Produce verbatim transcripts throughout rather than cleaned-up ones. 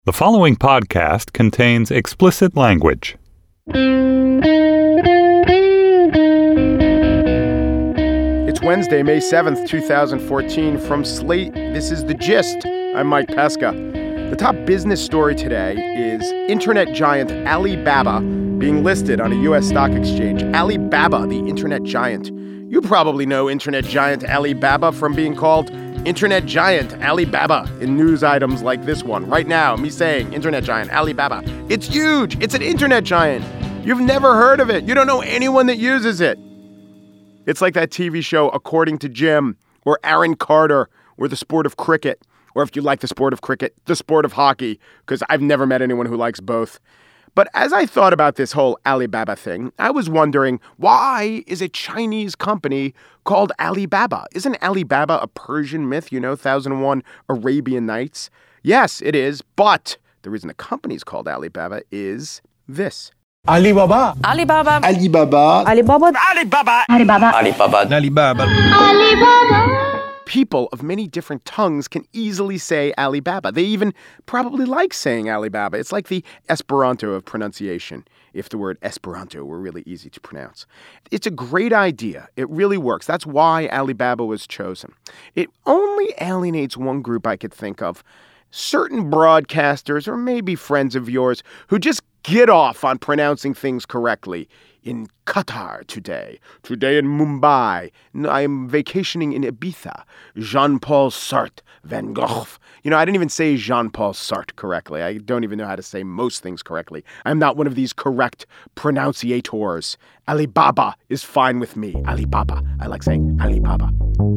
The following podcast contains explicit language. It's Wednesday, May seventh, twenty fourteen. From Slate, this is The Gist. I'm Mike Pesca. The top business story today is internet giant Alibaba being listed on a U S stock exchange. Alibaba, the internet giant. You probably know internet giant Alibaba from being called Internet Giant Alibaba in news items like this one. Right now, me saying Internet Giant Alibaba. It's huge. It's an internet giant. You've never heard of it. You don't know anyone that uses it. It's like that T V show According to Jim or Aaron Carter or the sport of cricket. Or if you like the sport of cricket, the sport of hockey, because I've never met anyone who likes both. But as I thought about this whole Alibaba thing, I was wondering, why is a Chinese company called Alibaba? Isn't Alibaba a Persian myth, you know, one thousand one Arabian Nights? Yes, it is. But the reason the company's called Alibaba is this. Alibaba. Alibaba. Alibaba. Alibaba. Alibaba. Alibaba. Alibaba. Alibaba. Alibaba. People of many different tongues can easily say Alibaba. They even probably like saying Alibaba. It's like the Esperanto of pronunciation, if the word Esperanto were really easy to pronounce. It's a great idea. It really works. That's why Alibaba was chosen. It only alienates one group I could think of. Certain broadcasters, or maybe friends of yours, who just get off on pronouncing things correctly. In Qatar today, today in Mumbai, I'm vacationing in Ibiza, Jean-Paul Sartre, Van Gogh. You know, I didn't even say Jean-Paul Sartre correctly. I don't even know how to say most things correctly. I'm not one of these correct pronunciators. Alibaba is fine with me. Alibaba. I like saying Alibaba.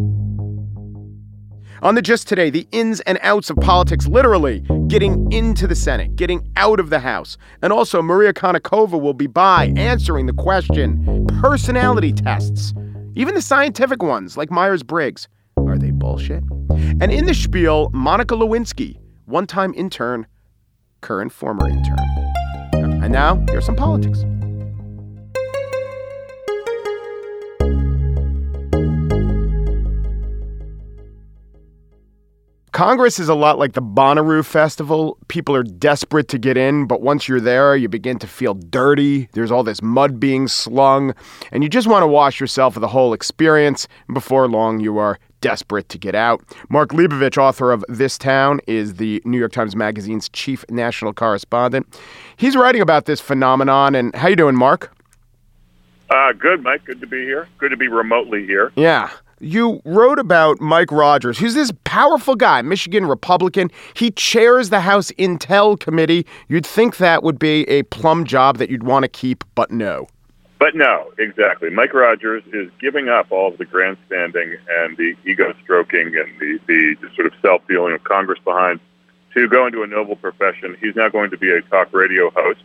On The Gist today, the ins and outs of politics, literally getting into the Senate, getting out of the House. And also, Maria Konnikova will be by answering the question, personality tests, even the scientific ones like Myers-Briggs, are they bullshit? And in the spiel, Monica Lewinsky, one-time intern, current former intern. And now, here's some politics. Congress is a lot like the Bonnaroo Festival. People are desperate to get in, but once you're there, you begin to feel dirty. There's all this mud being slung, and you just want to wash yourself of the whole experience. Before long, you are desperate to get out. Mark Leibovich, author of This Town, is the New York Times Magazine's chief national correspondent. He's writing about this phenomenon, and how you doing, Mark? Uh, good, Mike. Good to be here. Good to be remotely here. Yeah. You wrote about Mike Rogers, who's this powerful guy, Michigan Republican. He chairs the House Intel Committee. You'd think that would be a plum job that you'd want to keep, but no. But no, exactly. Mike Rogers is giving up all of the grandstanding and the ego stroking and the, the, the sort of self-dealing of Congress behind to go into a noble profession. He's now going to be a talk radio host.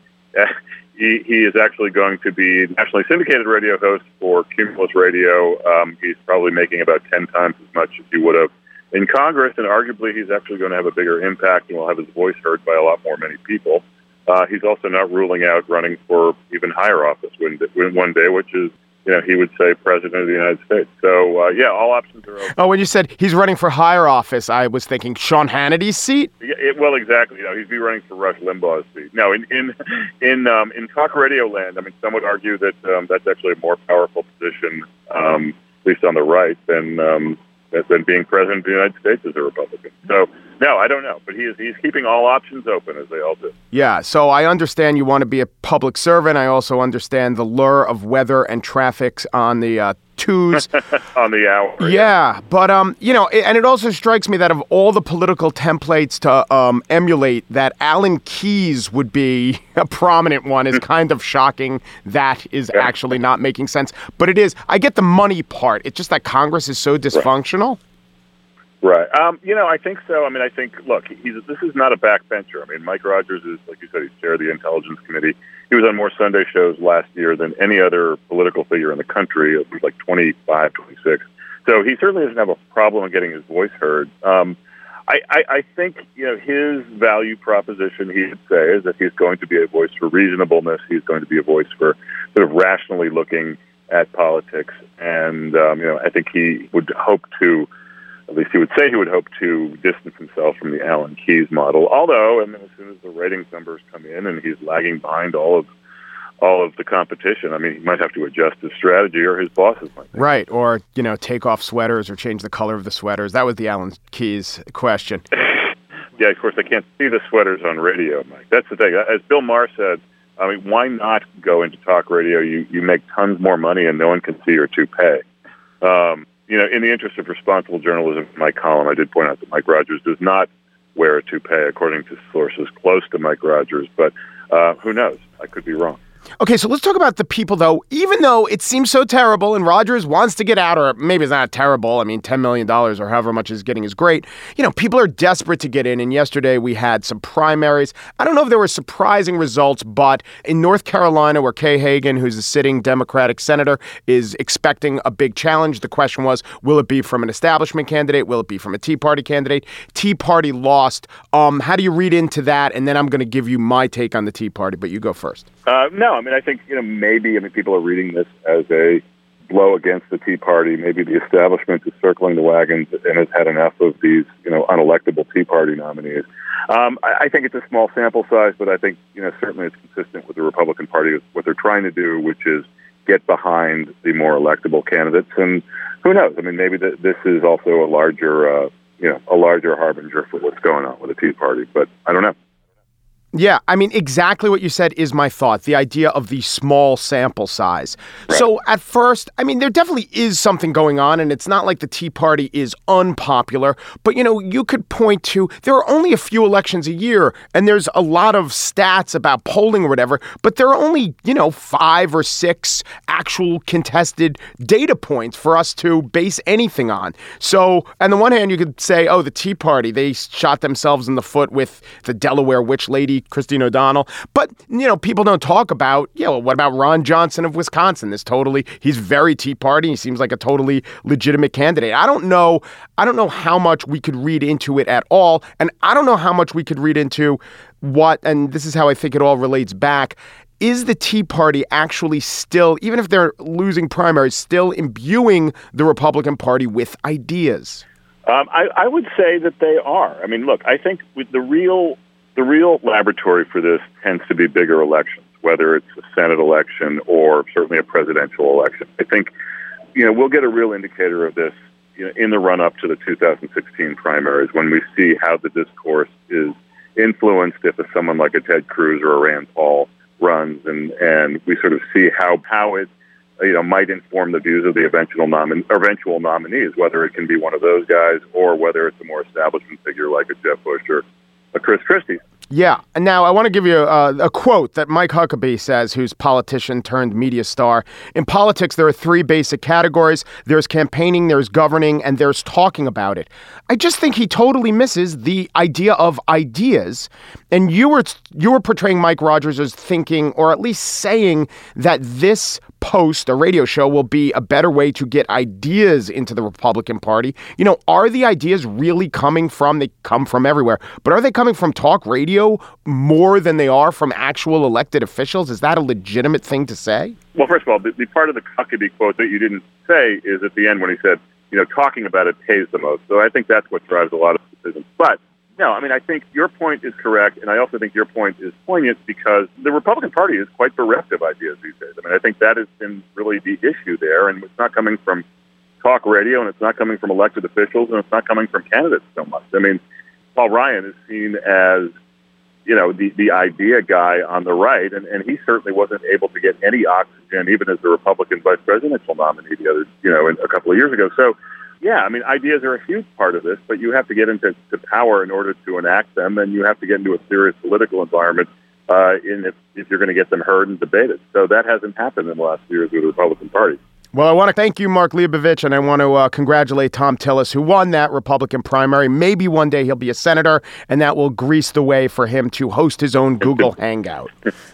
He, he is actually going to be nationally syndicated radio host for Cumulus Radio. Um, he's probably making about ten times as much as he would have in Congress, and arguably he's actually going to have a bigger impact and will have his voice heard by a lot more many people. Uh, he's also not ruling out running for even higher office one, one day, which is, you know, he would say president of the United States. So, uh, yeah, all options are open. Oh, when you said he's running for higher office, I was thinking Sean Hannity's seat? Yeah, it, well, exactly. You know, he'd be running for Rush Limbaugh's seat. No, in in in, um, in talk radio land, I mean, some would argue that um, that's actually a more powerful position, um, at least on the right, than um, than being president of the United States as a Republican. So, no, I don't know. But he is he's keeping all options open, as they all do. Yeah, so I understand you want to be a public servant. I also understand the lure of weather and traffic on the uh, twos. on the hour. Yeah, yeah. but, um, you know, it, and it also strikes me that of all the political templates to um, emulate, that Alan Keyes would be a prominent one is kind of shocking. That is yeah. actually not making sense. But it is. I get the money part. It's just that Congress is so dysfunctional. Right. Right. Um, you know, I think so. I mean, I think, look, he's, this is not a backbencher. I mean, Mike Rogers is, like you said, he's chair of the Intelligence Committee. He was on more Sunday shows last year than any other political figure in the country. It was like twenty-five, twenty-six. So he certainly doesn't have a problem in getting his voice heard. Um, I, I, I think, you know, his value proposition, he would say, is that he's going to be a voice for reasonableness. He's going to be a voice for sort of rationally looking at politics. And, um, you know, I think he would hope to at least he would say he would hope to distance himself from the Alan Keyes model. Although, I mean, as soon as the ratings numbers come in and he's lagging behind all of all of the competition, I mean, he might have to adjust his strategy, or his bosses might. Right, or, you know, take off sweaters or change the color of the sweaters. That was the Alan Keyes question. Yeah, of course, I can't see the sweaters on radio, Mike. That's the thing. As Bill Maher said, I mean, why not go into talk radio? You you make tons more money and no one can see your toupee. Um, you know, in the interest of responsible journalism, in my column, I did point out that Mike Rogers does not wear a toupee, according to sources close to Mike Rogers. But uh, who knows? I could be wrong. Okay, so let's talk about the people, though. Even though it seems so terrible and Rogers wants to get out, or maybe it's not terrible. I mean, ten million dollars or however much he's getting is great. You know, people are desperate to get in. And yesterday we had some primaries. I don't know if there were surprising results, but in North Carolina, where Kay Hagan, who's a sitting Democratic senator, is expecting a big challenge. The question was, will it be from an establishment candidate? Will it be from a Tea Party candidate? Tea Party lost. Um, how do you read into that? And then I'm going to give you my take on the Tea Party, but you go first. Uh, no, I mean, I think, you know, maybe, I mean, people are reading this as a blow against the Tea Party. Maybe the establishment is circling the wagons and has had enough of these, you know, unelectable Tea Party nominees. Um, I, I think it's a small sample size, but I think, you know, certainly it's consistent with the Republican Party, what they're trying to do, which is get behind the more electable candidates. And who knows? I mean, maybe the, this is also a larger, uh, you know, a larger harbinger for what's going on with the Tea Party, but I don't know. Yeah, I mean, exactly what you said is my thought, the idea of the small sample size. Right. So at first, I mean, there definitely is something going on, and it's not like the Tea Party is unpopular. But, you know, you could point to there are only a few elections a year, and there's a lot of stats about polling or whatever, but there are only, you know, five or six actual contested data points for us to base anything on. So on the one hand, you could say, oh, the Tea Party, they shot themselves in the foot with the Delaware witch lady, Christine O'Donnell. But, you know, people don't talk about, you know, what about Ron Johnson of Wisconsin? This totally, he's very Tea Party. He seems like a totally legitimate candidate. I don't know. I don't know how much we could read into it at all. And I don't know how much we could read into what, and this is how I think it all relates back. Is the Tea Party actually still, even if they're losing primaries, still imbuing the Republican Party with ideas? Um, I, I would say that they are. I mean, look, I think with the real The real laboratory for this tends to be bigger elections, whether it's a Senate election or certainly a presidential election. I think, you know, we'll get a real indicator of this, you know, in the run-up to the two thousand sixteen primaries when we see how the discourse is influenced if someone like a Ted Cruz or a Rand Paul runs, and, and we sort of see how how it, you know, might inform the views of the eventual nomin- eventual nominees, whether it can be one of those guys or whether it's a more establishment figure like a Jeb Bush or a Chris Christie. Yeah. And now I want to give you a, a quote that Mike Huckabee says, who's politician turned media star. In politics, there are three basic categories. There's campaigning, there's governing, and there's talking about it. I just think he totally misses the idea of ideas. And you were you were portraying Mike Rogers as thinking, or at least saying, that this post, a radio show, will be a better way to get ideas into the Republican Party. You know, are the ideas really coming from, they come from everywhere, but are they coming from talk radio more than they are from actual elected officials? Is that a legitimate thing to say? Well, first of all, the, the part of the Huckabee quote that you didn't say is at the end when he said, you know, talking about it pays the most. So I think that's what drives a lot of decisions. But no, I mean, I think your point is correct, and I also think your point is poignant because the Republican Party is quite bereft of ideas these days. I mean, I think that has been really the issue there, and it's not coming from talk radio, and it's not coming from elected officials, and it's not coming from candidates so much. I mean, Paul Ryan is seen as, you know, the, the idea guy on the right, and, and he certainly wasn't able to get any oxygen, even as the Republican vice presidential nominee the other, you know, a couple of years ago. So, yeah, I mean, ideas are a huge part of this, but you have to get into to power in order to enact them, and you have to get into a serious political environment uh, in if, if you're going to get them heard and debated. So that hasn't happened in the last few years with the Republican Party. Well, I want to thank you, Mark Leibovich, and I want to uh, congratulate Thom Tillis, who won that Republican primary. Maybe one day he'll be a senator, and that will grease the way for him to host his own Google Hangout.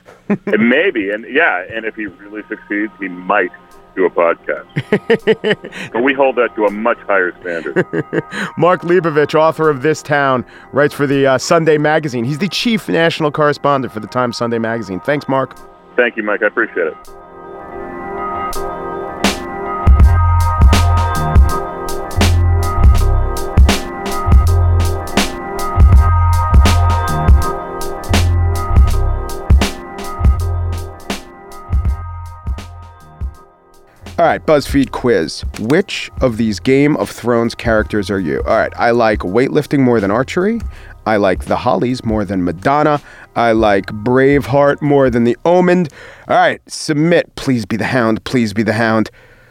Maybe, and yeah, and if he really succeeds, he might do a podcast. But we hold that to a much higher standard. Mark Leibovich, author of This Town, writes for the uh, Sunday Magazine. He's the chief national correspondent for the Times Sunday Magazine. Thanks, Mark. Thank you, Mike. I appreciate it. All right, BuzzFeed quiz. Which of these Game of Thrones characters are you? All right, I like weightlifting more than archery. I like the Hollies more than Madonna. I like Braveheart more than the Omen. All right, submit. Please be the Hound. Please be the Hound.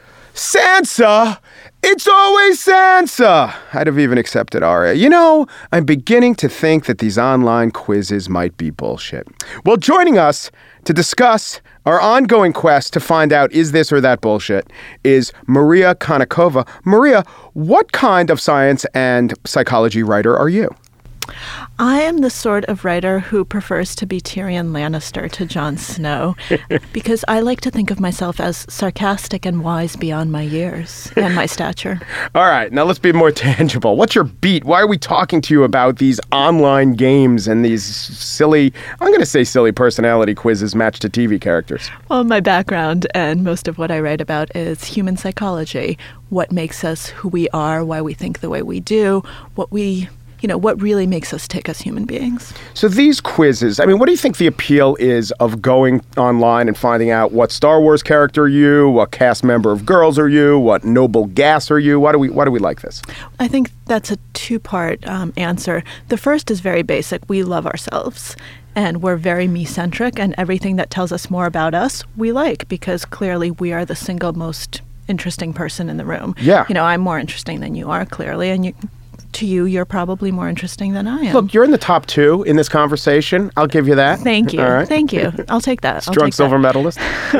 Sansa! It's always Sansa! I'd have even accepted Arya. You know, I'm beginning to think that these online quizzes might be bullshit. Well, joining us to discuss our ongoing quest to find out is this or that bullshit is Maria Konnikova. Maria, what kind of science and psychology writer are you? I am the sort of writer who prefers to be Tyrion Lannister to Jon Snow because I like to think of myself as sarcastic and wise beyond my years and my stature. All right, now let's be more tangible. What's your beat? Why are we talking to you about these online games and these silly, I'm going to say silly personality quizzes matched to T V characters? Well, my background and most of what I write about is human psychology, what makes us who we are, why we think the way we do, what we... you know, what really makes us tick as human beings. So these quizzes, I mean, what do you think the appeal is of going online and finding out what Star Wars character are you, what cast member of Girls are you, what noble gas are you? Why do we why do we like this? I think that's a two-part um, answer. The first is very basic. We love ourselves. And we're very me-centric, and everything that tells us more about us, we like, because clearly we are the single most interesting person in the room. Yeah. You know, I'm more interesting than you are, clearly, and you... to you, you're probably more interesting than I am. Look, you're in the top two in this conversation. I'll give you that. Thank you. All right. Thank you. I'll take that. Strong silver that. medalist.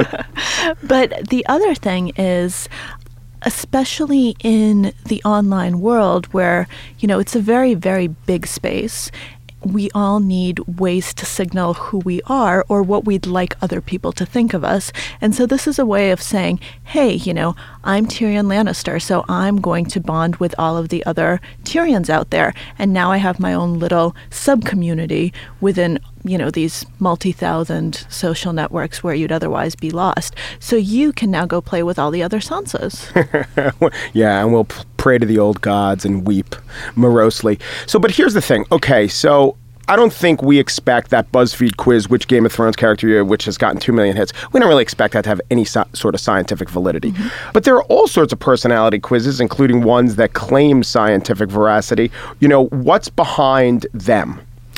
But the other thing is, especially in the online world where, you know, it's a very, very big space, we all need ways to signal who we are or what we'd like other people to think of us. And so this is a way of saying, hey, you know, I'm Tyrion Lannister, so I'm going to bond with all of the other Tyrions out there. And now I have my own little sub-community within, you know, these multi-thousand social networks where you'd otherwise be lost. So you can now go play with all the other Sansas. Yeah, and we'll pray to the old gods and weep morosely. So, but here's the thing. Okay, so I don't think we expect that BuzzFeed quiz, which Game of Thrones character you are, which has gotten two million hits. We don't really expect that to have any so- sort of scientific validity. Mm-hmm. But there are all sorts of personality quizzes, including ones that claim scientific veracity. You know, what's behind them?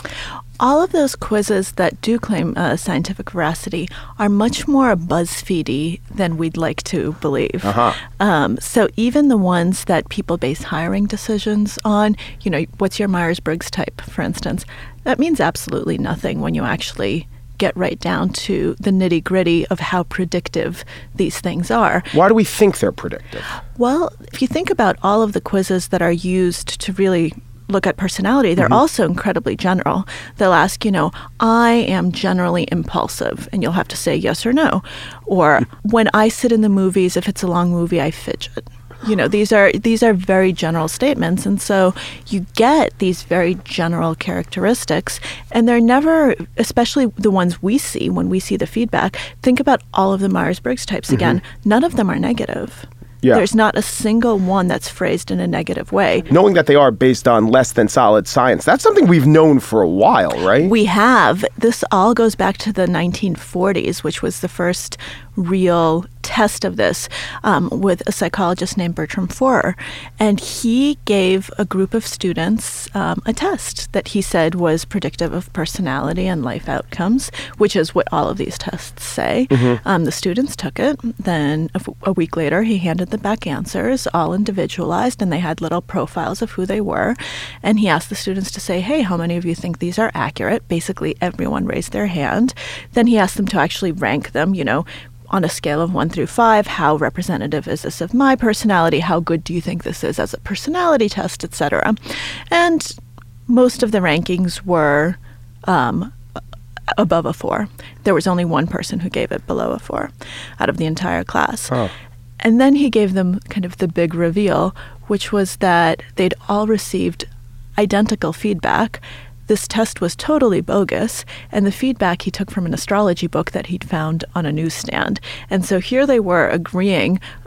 All of those quizzes that do claim uh, scientific veracity are much more BuzzFeedy than we'd like to believe. Uh-huh. Um, so even the ones that people base hiring decisions on, you know, what's your Myers-Briggs type, for instance, that means absolutely nothing when you actually get right down to the nitty-gritty of how predictive these things are. Why do we think they're predictive? Well, if you think about all of the quizzes that are used to really look at personality, they're mm-hmm. also incredibly general. They'll ask, you know, I am generally impulsive, and you'll have to say yes or no. Or when I sit in the movies, if it's a long movie, I fidget. You know, these are these are very general statements, and so you get these very general characteristics, and they're never, especially the ones we see when we see the feedback, think about all of the Myers-Briggs types mm-hmm. again. None of them are negative. Yeah. There's not a single one that's phrased in a negative way. Knowing that they are based on less than solid science, that's something we've known for a while, right? We have. This all goes back to the nineteen forties, which was the first real test of this um, with a psychologist named Bertram Forer. And he gave a group of students um, a test that he said was predictive of personality and life outcomes, which is what all of these tests say. Mm-hmm. Um, the students took it. Then a, a week later, he handed them back answers, all individualized, and they had little profiles of who they were. And he asked the students to say, hey, how many of you think these are accurate? Basically, everyone raised their hand. Then he asked them to actually rank them, you know, on a scale of one through five, how representative is this of my personality? How good do you think this is as a personality test, et cetera? And most of the rankings were um, above a four. There was only one person who gave it below a four out of the entire class. Oh. And then he gave them kind of the big reveal, which was that they'd all received identical feedback. This test was totally bogus, and the feedback he took from an astrology book that he'd found on a newsstand. And so here they were agreeing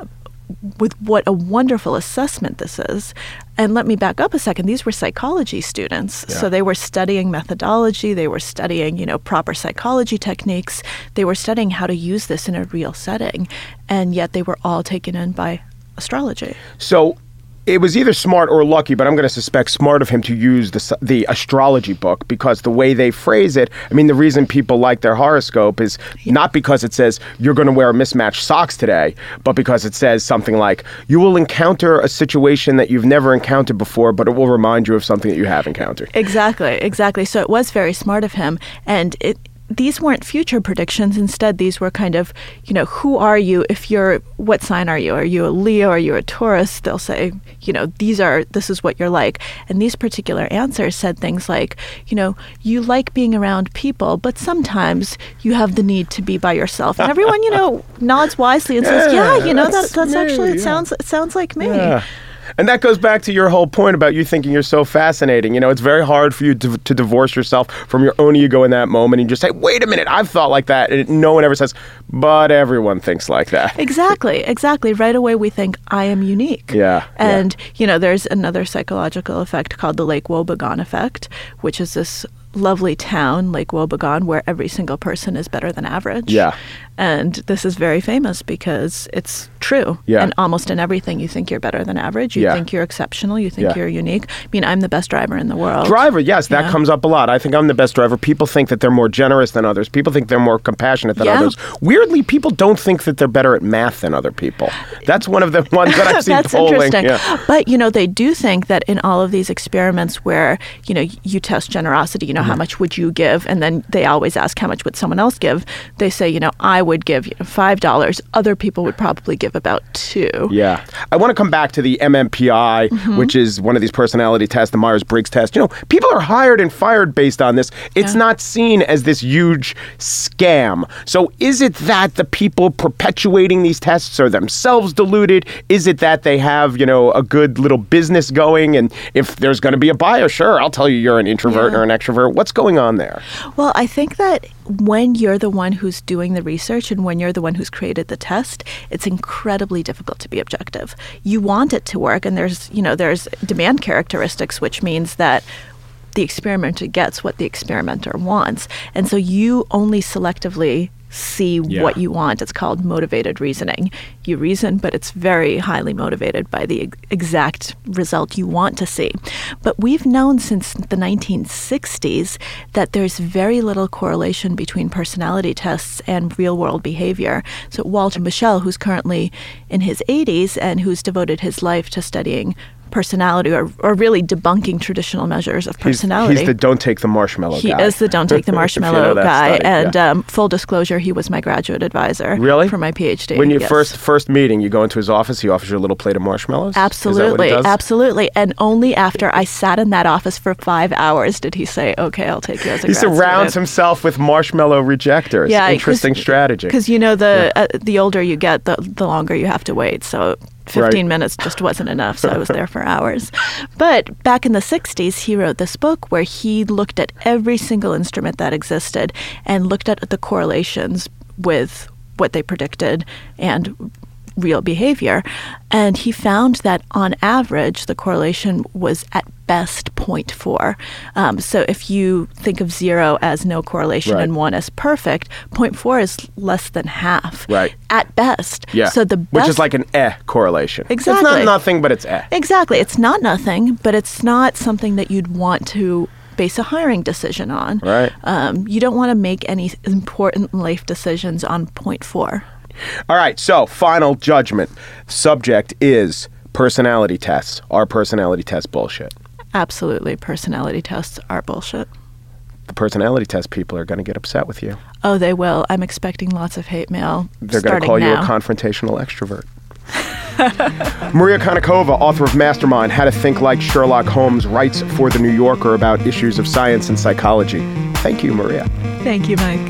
with what a wonderful assessment this is. And let me back up a second. These were psychology students. Yeah. So they were studying methodology. They were studying, you know, proper psychology techniques. They were studying how to use this in a real setting. And yet they were all taken in by astrology. So it was either smart or lucky, but I'm going to suspect smart of him to use the the astrology book, because the way they phrase it, I mean, the reason people like their horoscope is not because it says you're going to wear mismatched socks today, but because it says something like you will encounter a situation that you've never encountered before, but it will remind you of something that you have encountered. Exactly, exactly. So it was very smart of him. And it these weren't future predictions. Instead, these were kind of, you know, who are you if you're, what sign are you? Are you a Leo? Are you a Taurus? They'll say, you know, these are, this is what you're like. And these particular answers said things like, you know, you like being around people, but sometimes you have the need to be by yourself. And everyone, you know, nods wisely and says, yeah, Yeah, you know, that's that, that's me, actually, it yeah. sounds, it sounds like me. Yeah. And that goes back to your whole point about you thinking you're so fascinating. You know, it's very hard for you to, to divorce yourself from your own ego in that moment and just say, wait a minute, I've thought like that. And no one ever says, but everyone thinks like that. Exactly, exactly. Right away we think, I am unique. Yeah. And, you know, there's another psychological effect called the Lake Wobegon effect, which is this lovely town, Lake Wobegon, where every single person is better than average. Yeah. And this is very famous because it's true. Yeah. And almost in everything, you think you're better than average. You Yeah. think you're exceptional. You think Yeah. you're unique. I mean, I'm the best driver in the world. Driver, yes, that Yeah. comes up a lot. I think I'm the best driver. People think that they're more generous than others. People think they're more compassionate than Yeah. others. Weirdly, people don't think that they're better at math than other people. That's one of the ones that I've seen That's polling. interesting. Yeah. But, you know, they do think that in all of these experiments where, you know, you test generosity, you know, Mm-hmm. how much would you give? And then they always ask how much would someone else give? They say, you know, I would give you know, five dollars. Other people would probably give about two. Yeah. I want to come back to the M M P I, Mm-hmm. which is one of these personality tests, the Myers-Briggs test. You know, people are hired and fired based on this. It's Yeah. not seen as this huge scam. So is it that the people perpetuating these tests are themselves deluded? Is it that they have, you know, a good little business going? And if there's going to be a buyer, sure, I'll tell you you're an introvert Yeah. or an extrovert. What's going on there? Well, I think that when you're the one who's doing the research and when you're the one who's created the test, it's incredibly difficult to be objective. You want it to work, and there's, you know, there's demand characteristics, which means that the experimenter gets what the experimenter wants. And so you only selectively see Yeah. what you want. It's called motivated reasoning. You reason, but it's very highly motivated by the ex- exact result you want to see. But we've known since the nineteen sixties that there's very little correlation between personality tests and real-world behavior. So Walter Mischel, who's currently in his eighties and who's devoted his life to studying personality or, or really debunking traditional measures of He's, personality. he's the don't take the marshmallow He guy. is the don't take the If you know marshmallow that guy. study, And yeah. um, full disclosure, he was my graduate advisor. Really? For my PhD. When you Yes. first first meeting, you go into his office, he offers you a little plate of marshmallows? Is that what he Absolutely, does? absolutely. And only after I sat in that office for five hours did he say, okay, I'll take you as a He grad surrounds student. himself with marshmallow rejectors. Yeah, Interesting strategy. Because, you know, the uh, the older you get, the, the longer you have to wait. So fifteen Right. minutes just wasn't enough, so I was there for hours. But back in the sixties, he wrote this book where he looked at every single instrument that existed and looked at the correlations with what they predicted and real behavior. And he found that on average, the correlation was at best zero point four. Um, so if you think of zero as no correlation Right. and one as perfect, zero point four is less than half. Right. At best. Yeah. So the best, Which is like an eh correlation. It's Exactly. not nothing, but it's eh. Exactly. It's not nothing, but it's not something that you'd want to base a hiring decision on. Right. Um, you don't want to make any important life decisions on zero point four. All right, so final judgment. Subject is personality tests. Are personality tests bullshit? Absolutely. Personality tests are bullshit. The personality test people are going to get upset with you. Oh, they will. I'm expecting lots of hate mail. They're going to starting call you a now. confrontational extrovert. Maria Konnikova, author of Mastermind, How to Think Like Sherlock Holmes, writes for The New Yorker about issues of science and psychology. Thank you, Maria. Thank you, Mike.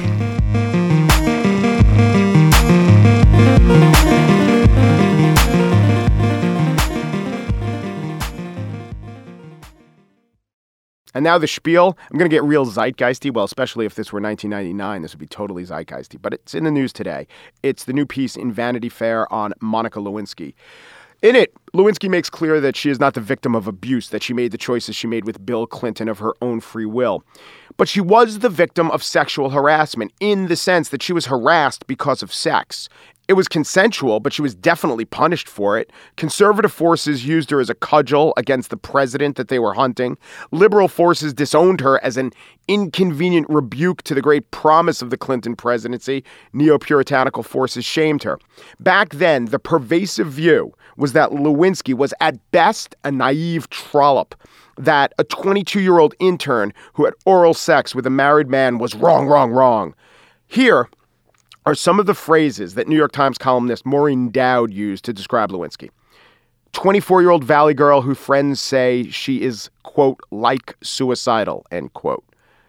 And now the spiel. I'm going to get real zeitgeisty. Well, especially if this were nineteen ninety-nine, this would be totally zeitgeisty. But it's in the news today. It's the new piece in Vanity Fair on Monica Lewinsky. In it, Lewinsky makes clear that she is not the victim of abuse, that she made the choices she made with Bill Clinton of her own free will. But she was the victim of sexual harassment in the sense that she was harassed because of sex. It was consensual, but she was definitely punished for it. Conservative forces used her as a cudgel against the president that they were hunting. Liberal forces disowned her as an inconvenient rebuke to the great promise of the Clinton presidency. Neo-puritanical forces shamed her. Back then, the pervasive view was that Lewinsky was at best a naive trollop, that a twenty-two-year-old intern who had oral sex with a married man was wrong, wrong, wrong. Here are some of the phrases that New York Times columnist Maureen Dowd used to describe Lewinsky. twenty-four-year-old Valley girl who friends say she is, quote, like suicidal, end quote.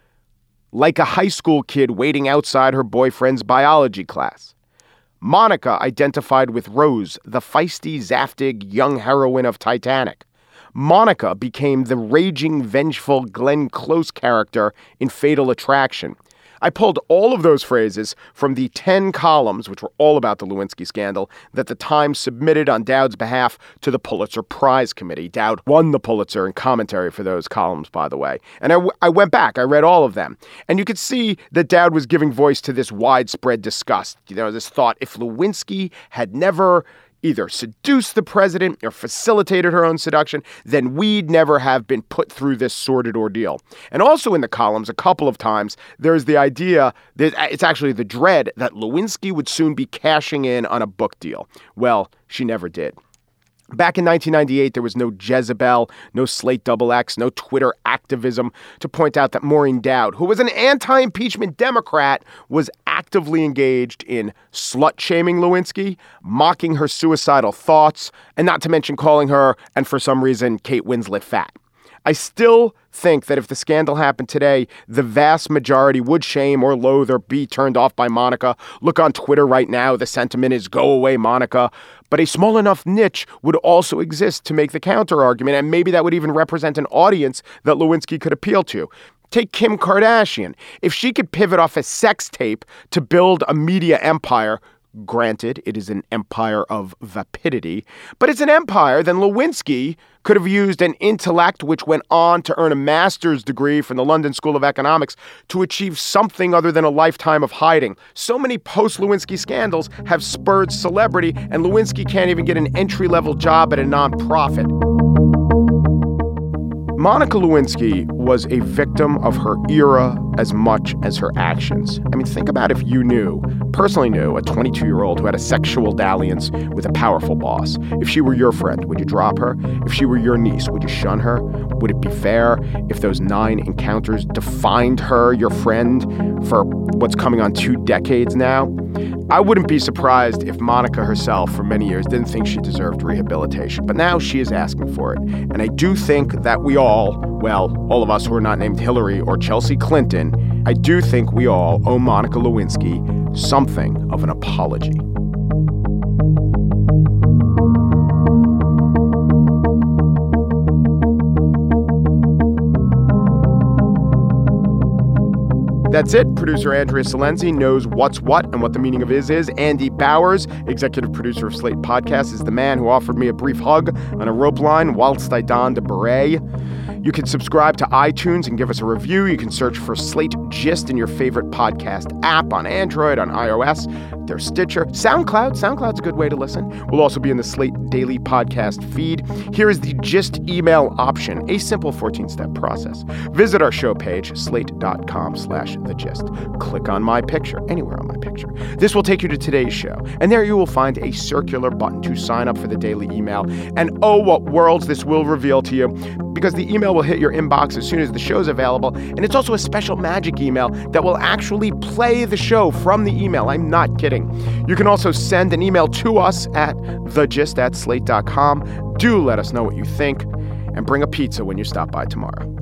Like a high school kid waiting outside her boyfriend's biology class. Monica identified with Rose, the feisty, zaftig young heroine of Titanic. Monica became the raging, vengeful Glenn Close character in Fatal Attraction. I pulled all of those phrases from the ten columns, which were all about the Lewinsky scandal, that the Times submitted on Dowd's behalf to the Pulitzer Prize Committee. Dowd won the Pulitzer in commentary for those columns, by the way. And I, w- I went back. I read all of them. And you could see that Dowd was giving voice to this widespread disgust. You know, this thought, if Lewinsky had never either seduced the president or facilitated her own seduction, then we'd never have been put through this sordid ordeal. And also in the columns, a couple of times, there's the idea, that it's actually the dread that Lewinsky would soon be cashing in on a book deal. Well, she never did. Back in nineteen ninety-eight, there was no Jezebel, no Slate Double X, no Twitter activism to point out that Maureen Dowd, who was an anti-impeachment Democrat, was actively engaged in slut-shaming Lewinsky, mocking her suicidal thoughts, and not to mention calling her, and for some reason, Kate Winslet fat. I still think that if the scandal happened today, the vast majority would shame or loathe or be turned off by Monica. Look on Twitter right now. The sentiment is go away, Monica. But a small enough niche would also exist to make the counter argument. And maybe that would even represent an audience that Lewinsky could appeal to. Take Kim Kardashian. If she could pivot off a sex tape to build a media empire, granted, it is an empire of vapidity, but it's an empire, then Lewinsky could have used an intellect which went on to earn a master's degree from the London School of Economics to achieve something other than a lifetime of hiding. So many post-Lewinsky scandals have spurred celebrity, and Lewinsky can't even get an entry-level job at a nonprofit. Monica Lewinsky was a victim of her era as much as her actions. I mean, think about if you knew, personally knew, a twenty-two-year-old who had a sexual dalliance with a powerful boss. If she were your friend, would you drop her? If she were your niece, would you shun her? Would it be fair if those nine encounters defined her, your friend, for what's coming on two decades now? I wouldn't be surprised if Monica herself, for many years, didn't think she deserved rehabilitation. But now she is asking for it. And I do think that we all, well, all of us who are not named Hillary or Chelsea Clinton, I do think we all owe Monica Lewinsky something of an apology. That's it. Producer Andrea Silenzi knows what's what and what the meaning of is is. Andy Bowers, executive producer of Slate Podcast, is the man who offered me a brief hug on a rope line whilst I donned a beret. You can subscribe to iTunes and give us a review. You can search for Slate Gist in your favorite podcast app on Android, on iOS. There's Stitcher, SoundCloud. SoundCloud's a good way to listen. We'll also be in the Slate Daily Podcast feed. Here is the Gist email option, a simple fourteen-step process. Visit our show page, slate.com slash the gist. Click on my picture, anywhere on my picture. This will take you to today's show, and there you will find a circular button to sign up for the daily email. And oh, what worlds this will reveal to you, because the email will hit your inbox as soon as the show's available, and it's also a special magic email that will actually play the show from the email. I'm not kidding. You can also send an email to us at the gist at slate dot com. Do let us know what you think, and bring a pizza when you stop by tomorrow.